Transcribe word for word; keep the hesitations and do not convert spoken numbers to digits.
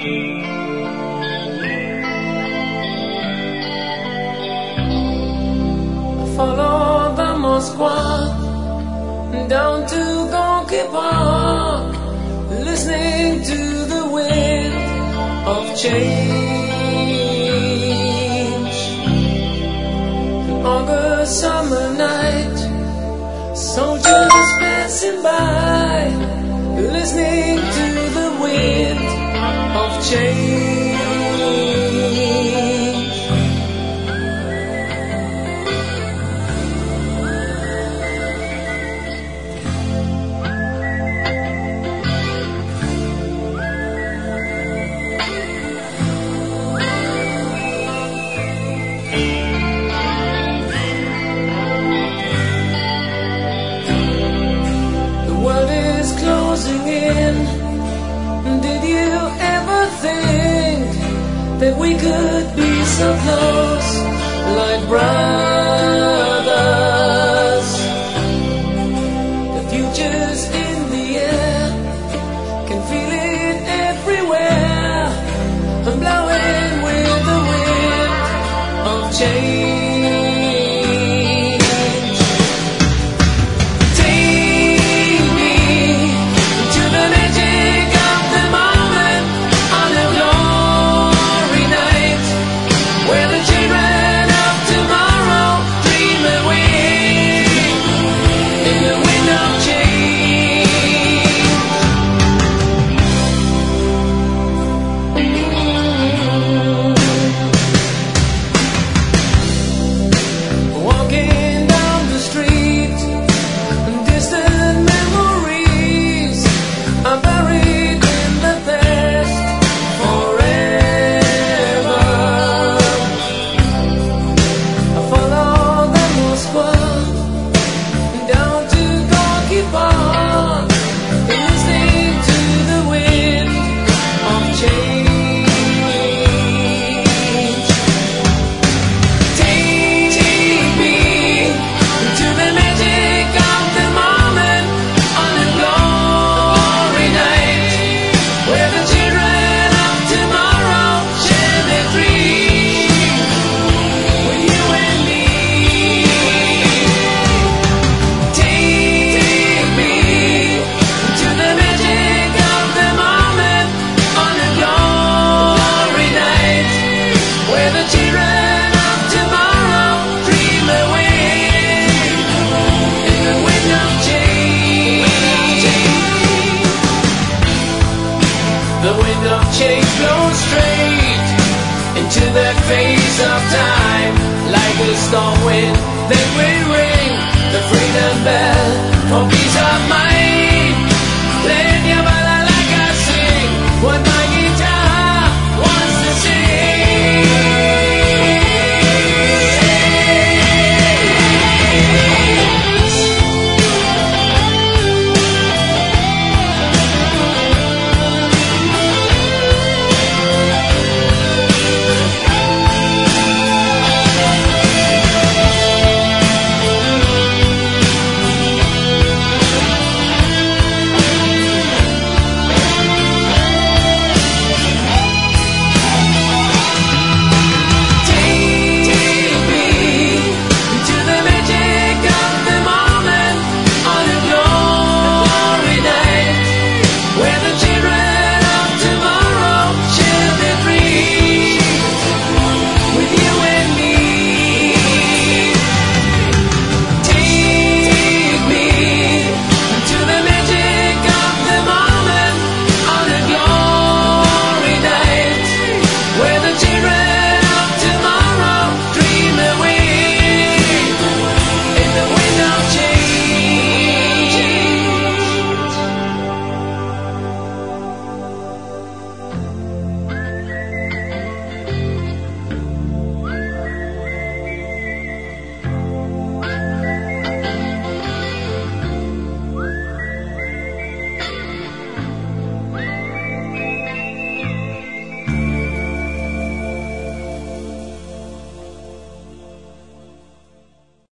Follow the Moskva down to Gorky Park, listening to the wind of change. An August summer night, soldiers passing by, listening to the wind of change. Closing in. Did you ever think that we could be so close, like brothers? The future's in the air, can feel it everywhere. I'm blowing with the wind of change. Change blows straight into that phase of time, like a storm wind that will ring the freedom bell for peace of mind.